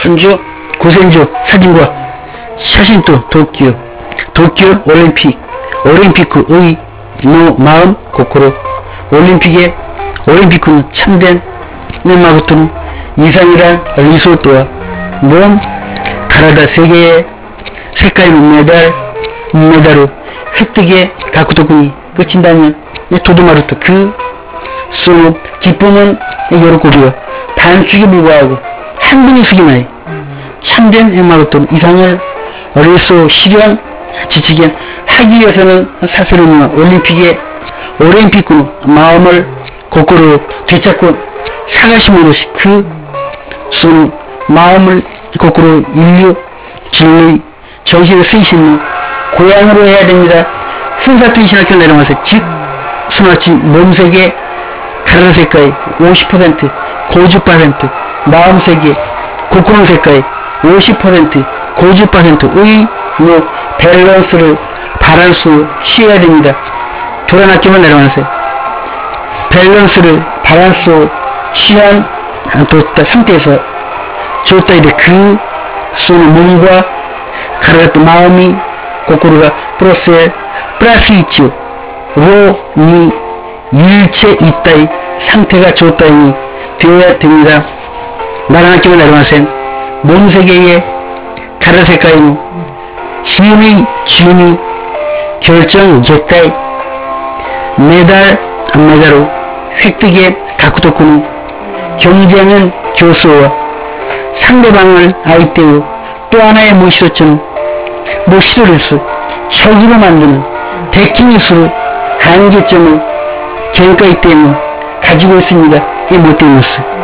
현주 고센조 사진과 사진도 도쿄 올림픽의 마음 고코로 올림픽은 참된 마고토는 이상이란 리소토와 몸 가라다 세계의 색깔의 메달을 획득의 각도군이 끝인다면 도도마루토 그 소노 기쁨은 요로코비와 단축에 불과하고 한 분이 숙이나이 참된 마고토는 이상을 어려서 실현 지치게 하기 위해서는 사슬은와 올림픽은 마음을 거꾸로 되찾고 사가심으로시 그 소노 마음을 거꾸로 인류 진로의 정신을 쓰이시는 고향으로 해야 됩니다. 훈사투이 신학교 내려가서 즉 수마치 몸세계 가라다 색깔 50% 고주% 마음세계 고꾸로 색깔 50% 고주%의 밸런스를 바란스 취해야 됩니다. 도란학교만 내려가세요. 밸런스를 바란스 취한 상태에서 좋다 이래 그 소는 몸과 가라다 마음이 고꾸로가 플러스 있죠. 로니 일체 있다의 상태가 좋다니 되어야 됩니다. 나라학교만 내려가세요. 몸세계의 가라다 색깔은 힘의 주인이 결정됐다. 메달로 획득의 각도꾸는 경쟁은 교수와 상대방을 아이때로 또 하나의 모시도를 적으로 만드는 데키니스로 한계점을 견가이 때문에 가지고 있습니다. 이 못되는 모습.